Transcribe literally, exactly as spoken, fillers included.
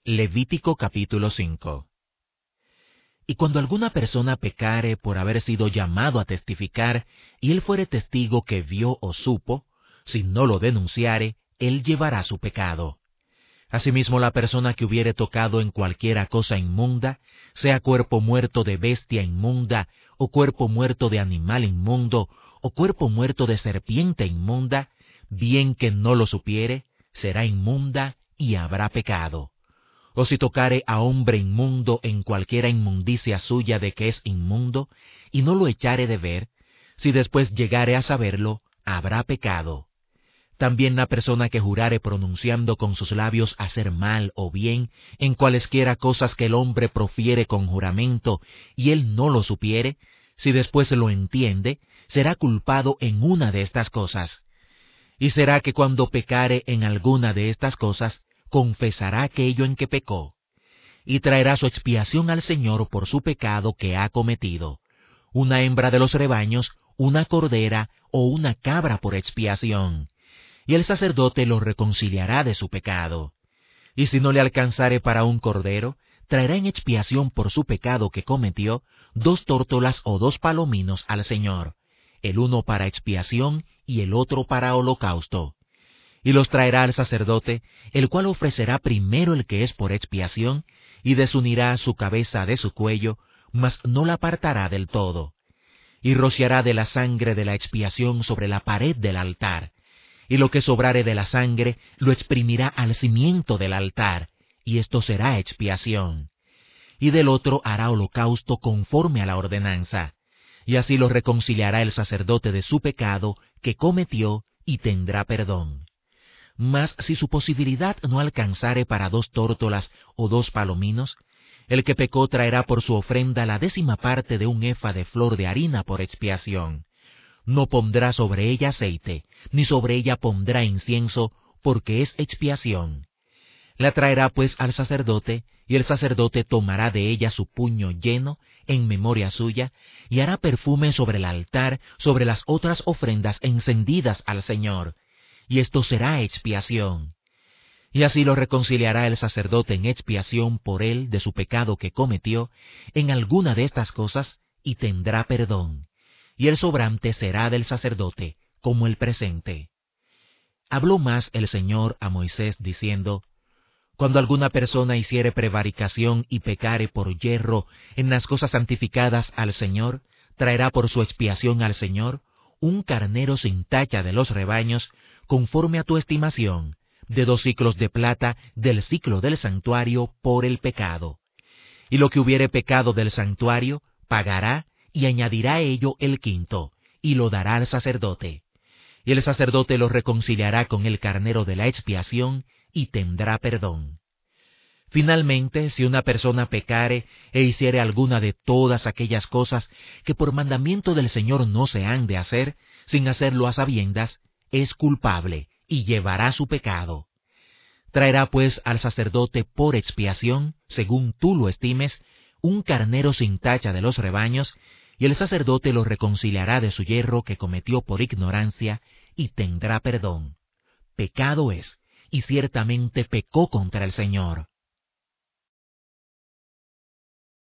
Levítico capítulo cinco. Y cuando alguna persona pecare por haber sido llamado a testificar, y él fuere testigo que vio o supo, si no lo denunciare, él llevará su pecado. Asimismo, la persona que hubiere tocado en cualquiera cosa inmunda, sea cuerpo muerto de bestia inmunda, o cuerpo muerto de animal inmundo, o cuerpo muerto de serpiente inmunda, bien que no lo supiere, será inmunda y habrá pecado. O si tocare a hombre inmundo en cualquiera inmundicia suya de que es inmundo, y no lo echare de ver, si después llegare a saberlo, habrá pecado. También la persona que jurare pronunciando con sus labios hacer mal o bien en cualesquiera cosas que el hombre profiere con juramento, y él no lo supiere, si después lo entiende, será culpado en una de estas cosas. Y será que cuando pecare en alguna de estas cosas, confesará aquello en que pecó, y traerá su expiación al Señor por su pecado que ha cometido, una hembra de los rebaños, una cordera o una cabra por expiación, y el sacerdote lo reconciliará de su pecado. Y si no le alcanzare para un cordero, traerá en expiación por su pecado que cometió dos tórtolas o dos palominos al Señor, el uno para expiación y el otro para holocausto. Y los traerá al sacerdote, el cual ofrecerá primero el que es por expiación, y desunirá su cabeza de su cuello, mas no la apartará del todo. Y rociará de la sangre de la expiación sobre la pared del altar, y lo que sobrare de la sangre lo exprimirá al cimiento del altar, y esto será expiación. Y del otro hará holocausto conforme a la ordenanza, y así lo reconciliará el sacerdote de su pecado que cometió, y tendrá perdón. Mas si su posibilidad no alcanzare para dos tórtolas o dos palominos, el que pecó traerá por su ofrenda la décima parte de un efa de flor de harina por expiación. No pondrá sobre ella aceite, ni sobre ella pondrá incienso, porque es expiación. La traerá pues al sacerdote, y el sacerdote tomará de ella su puño lleno, en memoria suya, y hará perfume sobre el altar, sobre las otras ofrendas encendidas al Señor, y esto será expiación. Y así lo reconciliará el sacerdote en expiación por él de su pecado que cometió en alguna de estas cosas, y tendrá perdón. Y el sobrante será del sacerdote, como el presente. Habló más el Señor a Moisés, diciendo, Cuando alguna persona hiciere prevaricación y pecare por yerro en las cosas santificadas al Señor, traerá por su expiación al Señor un carnero sin tacha de los rebaños, conforme a tu estimación, de dos siclos de plata del siclo del santuario por el pecado. Y lo que hubiere pecado del santuario, pagará, y añadirá a ello el quinto, y lo dará al sacerdote. Y el sacerdote lo reconciliará con el carnero de la expiación, y tendrá perdón. Finalmente, si una persona pecare e hiciere alguna de todas aquellas cosas que por mandamiento del Señor no se han de hacer, sin hacerlo a sabiendas, es culpable, y llevará su pecado. Traerá pues al sacerdote por expiación, según tú lo estimes, un carnero sin tacha de los rebaños, y el sacerdote lo reconciliará de su yerro que cometió por ignorancia, y tendrá perdón. Pecado es, y ciertamente pecó contra el Señor.